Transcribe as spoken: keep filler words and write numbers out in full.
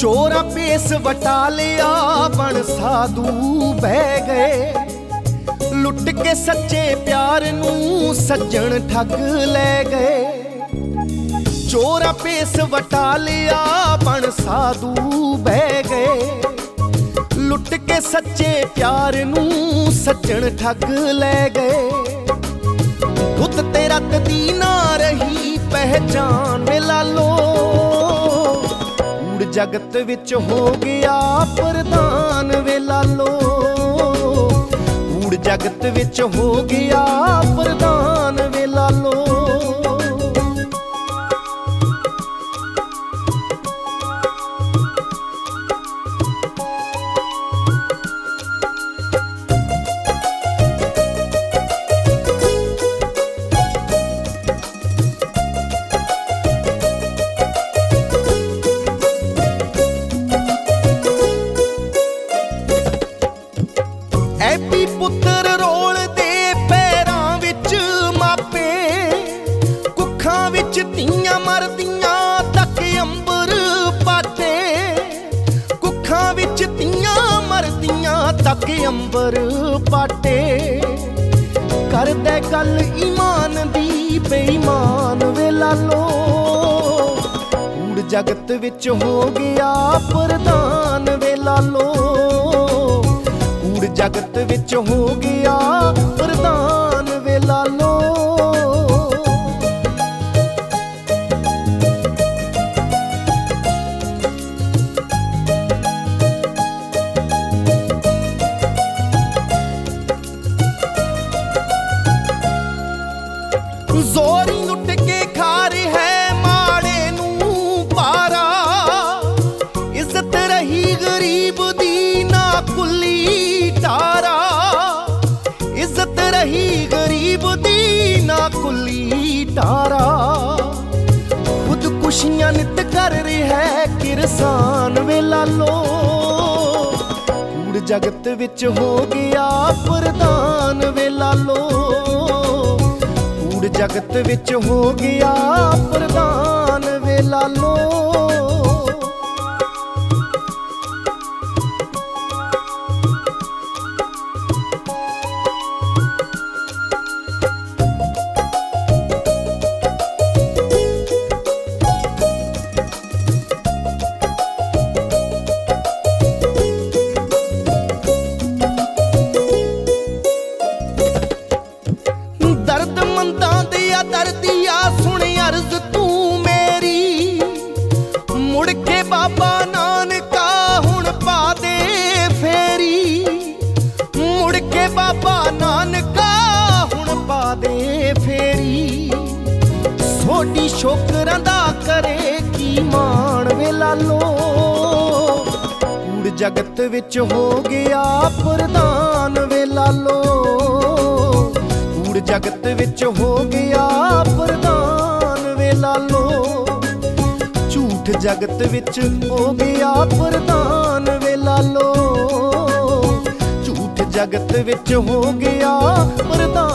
चोरा पेस वटा लिया बन साधु बह गए, लुट के सच्चे प्यार नू सज्जन ठग ले गए। चोरा पेस वटा लिया बन साधु बह गए, लुट के सच्चे प्यार नू सज्जन ठग ले गए। खुद ते रत दी ना रही पहचान वे लालो, जगत विच हो गया प्रधान वे लालो, कूड़ जगत विच हो गया प्रधान वे लालो। ऐपी पुत्तर रोल दे पैरां विच मापे, कुखां विच धीआं मरदियां तक अंबर पाटे, कुखां विच धीआं मरदियां तक अंबर पाटे। करदे गल ईमान दी बेईमान वे लालो, कूड़ जगत विच हो गया प्रधान वे लालो, जगत विच हो गया प्रधान वे लालो। जोरी लुट के खार है माड़े नू पारा, इज्जत रही गरीब दी ना कुली तारा, इज्जत रही गरीब दी ना कुली तारा। खुदकुशियां नित कर रहा है किरसान वे लालो, कूड़ जगत विच हो गया प्रधान वे लालो, कूड़ जगत विच हो गया प्रधान वे लालो। दर्दिया सुन अर्ज तू मेरी, मुड़ के बाबा नानका हुण पा दे फेरी, मुड़ के बाबा नानका हुण पा दे फेरी। सोडी शोकरां दा करे की मान वे लालो, कूड़ जगत विच हो गया प्रधान वे लालो, जगत विच हो गया प्रधान वे लालो, झूठ जगत विच हो गया प्रधान वे लालो, झूठ जगत विच हो गया प्रधान।